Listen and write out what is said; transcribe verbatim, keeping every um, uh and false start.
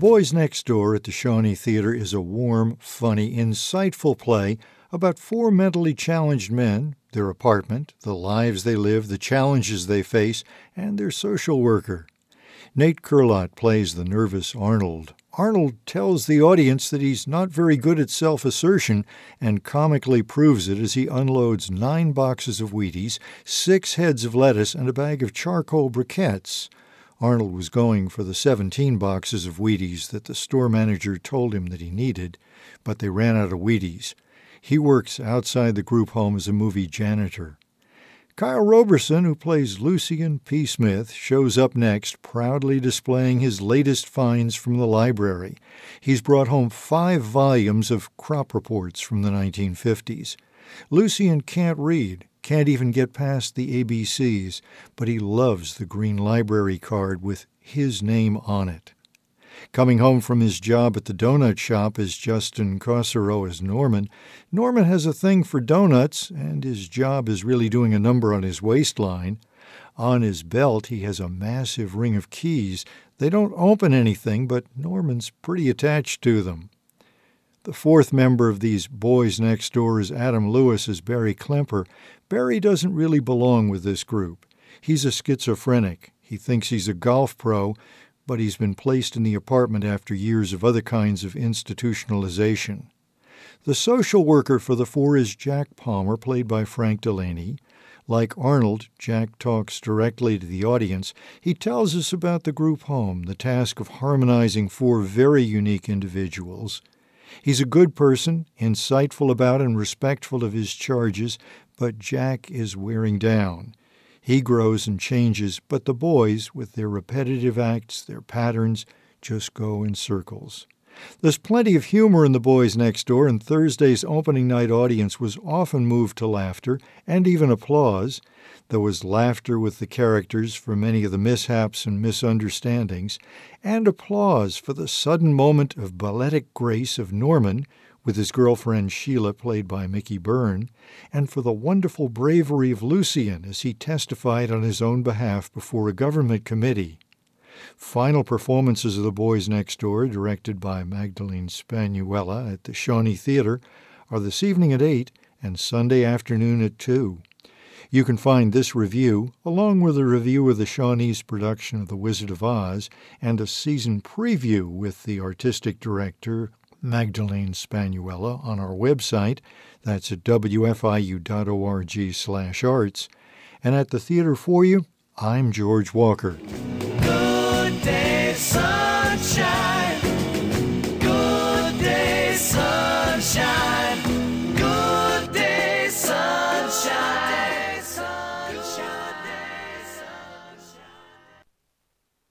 Boys Next Door at the Shawnee Theater is a warm, funny, insightful play about four mentally challenged men, their apartment, the lives they live, the challenges they face, and their social worker. Nate Kurlot plays the nervous Arnold. Arnold tells the audience that he's not very good at self-assertion and comically proves it as he unloads nine boxes of Wheaties, six heads of lettuce, and a bag of charcoal briquettes. Arnold was going for the seventeen boxes of Wheaties that the store manager told him that he needed, but they ran out of Wheaties. He works outside the group home as a movie janitor. Kyle Roberson, who plays Lucian P. Smith, shows up next, proudly displaying his latest finds from the library. He's brought home five volumes of crop reports from the nineteen fifties. Lucian can't read, can't even get past the A B Cs, but he loves the green library card with his name on it. Coming home from his job at the donut shop is Justin Cossero as Norman. Norman has a thing for donuts, and his job is really doing a number on his waistline. On his belt, he has a massive ring of keys. They don't open anything, but Norman's pretty attached to them. The fourth member of these Boys Next Door is Adam Lewis as Barry Klemper. Barry doesn't really belong with this group. He's a schizophrenic. He thinks he's a golf pro, but he's been placed in the apartment after years of other kinds of institutionalization. The social worker for the four is Jack Palmer, played by Frank Delaney. Like Arnold, Jack talks directly to the audience. He tells us about the group home, the task of harmonizing four very unique individuals. He's a good person, insightful about and respectful of his charges, but Jack is wearing down. He grows and changes, but the boys, with their repetitive acts, their patterns, just go in circles. There's plenty of humor in The Boys Next Door, and Thursday's opening night audience was often moved to laughter and even applause. There was laughter with the characters for many of the mishaps and misunderstandings, and applause for the sudden moment of balletic grace of Norman, with his girlfriend Sheila, played by Mickey Byrne, and for the wonderful bravery of Lucian as he testified on his own behalf before a government committee. Final performances of The Boys Next Door, directed by Magdalene Spanuella at the Shawnee Theater, are this evening at eight and Sunday afternoon at two. You can find this review, along with a review of the Shawnee's production of The Wizard of Oz and a season preview with the artistic director, Magdalene Spanuella, on our website. That's at w f i u dot org slash arts. And at the theater for you, I'm George Walker.